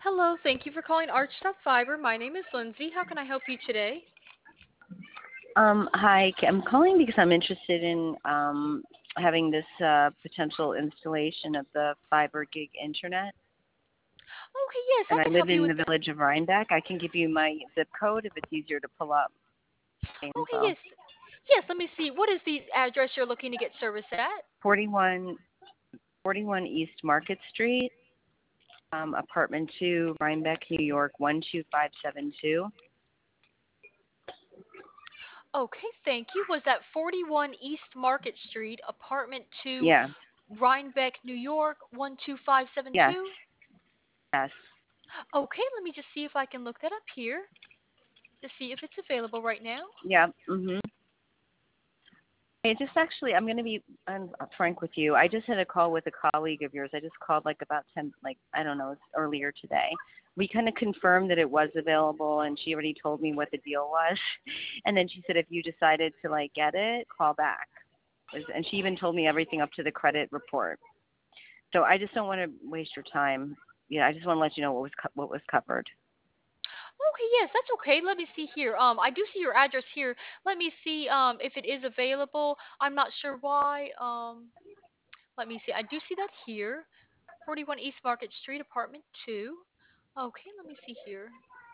Hello, thank you for calling Arch Fiber. My name is Lindsay. How can I help you today? Hi, I'm calling because I'm interested in having this potential installation of the fiber gig internet. Okay, yes, And I I can live help you in with the that. village of Rhinebeck. I can give you my zip code if it's easier to pull up the Okay, info. yes. Yes, let me see. What is the address you're looking to get service at? 41, 41 East Market Street, apartment 2, Rhinebeck, New York, 12572. Okay, thank you. Was that 41 East Market Street, apartment 2, Yeah, Rhinebeck, New York, yes, 12572? yes. Okay, let me just see if I can look that up here to see if it's available right now. Yeah, Hey, just actually, I'm frank with you. I just had a call with a colleague of yours. I just called like about 10, like, I don't know, earlier today. We kind of confirmed that it was available, and she already told me what the deal was. And then she said, if you decided to, like, get it, call back. And she even told me everything up to the credit report. So I just don't want to waste your time. Yeah, I just want to let you know what was covered. Okay, yes, that's okay. Let me see here. I do see your address here. Let me see if it is available. I'm not sure why. Let me see. I do see that here. 41 East Market Street, apartment 2. Okay, let me see here.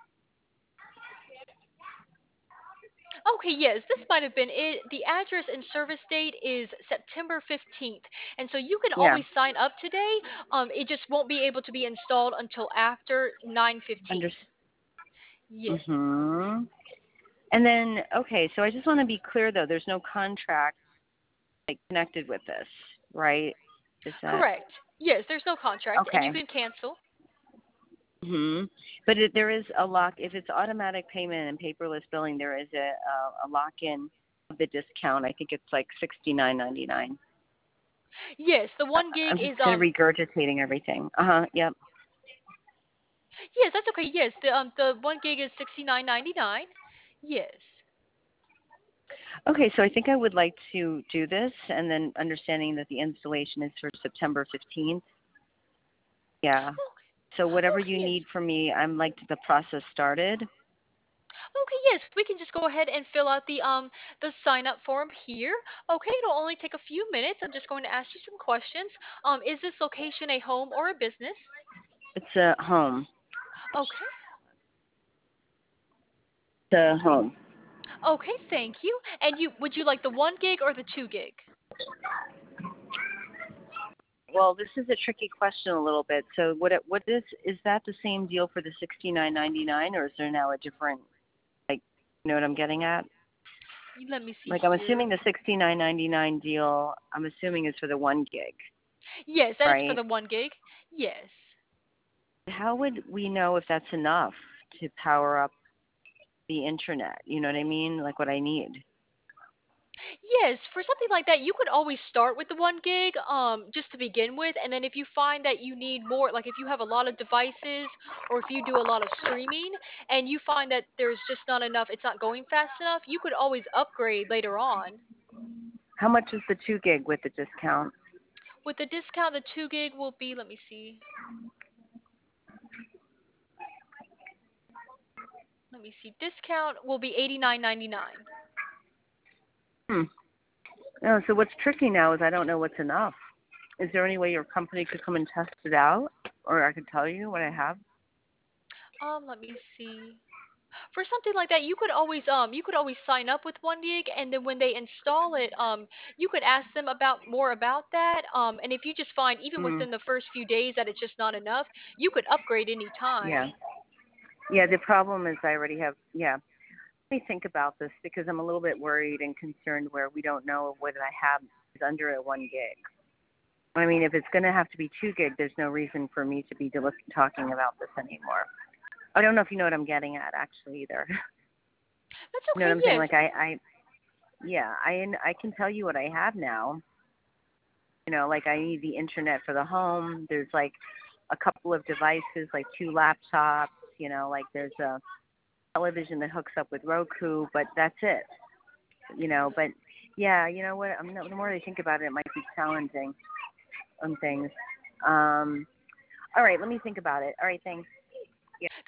Okay, yes, this might have been it. The address and service date is September 15th. And so you can Yeah, always sign up today. It just won't be able to be installed until after 9:15. under. Yes. Mm-hmm. And then, okay, so I just want to be clear though. There's no contract like connected with this, right? Is that Correct. Yes, there's no contract and you okay? can cancel. But there is a lock. If it's automatic payment and paperless billing, there is a lock in of the discount. I think it's like $69.99. Yes, the 1 gig I'm just is kind of regurgitating everything. Yep. yes, that's okay. Yes, the 1 gig is 69.99. Yes. Okay, so I think I would like to do this, and then understanding that the installation is for September 15th. Yeah. Okay. So whatever Okay, you yes. need from me, I'm like the process started. Okay, yes, we can just go ahead and fill out the sign up form here. Okay, it'll only take a few minutes. I'm just going to ask you some questions. Is this location a home or a business? It's a home. Okay. It's a home. Okay, thank you. And you would you like the 1 gig or the 2 gig? Well, this is a tricky question a little bit. So what is that the same deal for the 69.99, or is there now a different, like, you know what I'm getting at? Let me see Like, I'm here. assuming the 69.99 deal, I'm assuming is for the 1 gig, Yes, that is for right? the 1 gig. Yes. How would we know if that's enough to power up the internet? You know what I mean? Like what I need. Yes, for something like that, you could always start with the 1 gig, just to begin with, and then if you find that you need more, like if you have a lot of devices or if you do a lot of streaming and you find that there's just not enough, it's not going fast enough, you could always upgrade later on. How much is the 2 gig with the discount? With the discount, the 2 gig will be, let me see. Let me see. Discount will be 89.99. Hmm. No, so what's tricky now is I don't know what's enough. Is there any way your company could come and test it out, or I could tell you what I have? Let me see. For something like that, you could always sign up with 1 gig, and then when they install it, you could ask them about more about that. And if you just find even Hmm. within the first few days that it's just not enough, you could upgrade any Yeah. time. Yeah. The problem is I already have. Yeah. Let me think about this because I'm a little bit worried and concerned where we don't know what I have is under a 1 gig. I mean, if it's going to have to be 2 gig, there's no reason for me to be talking about this anymore. I don't know if you know what I'm getting at, actually, either. That's You know okay. what I'm saying? Yes. Like yeah, I can tell you what I have now. You know, like I need the internet for the home. There's like a couple of devices, like 2 laptops. You know, like there's a television that hooks up with Roku, but that's it. You know, but yeah, you know what? The more I think about it, it might be challenging on things. All right, let me think about it. All right, thanks. Yeah.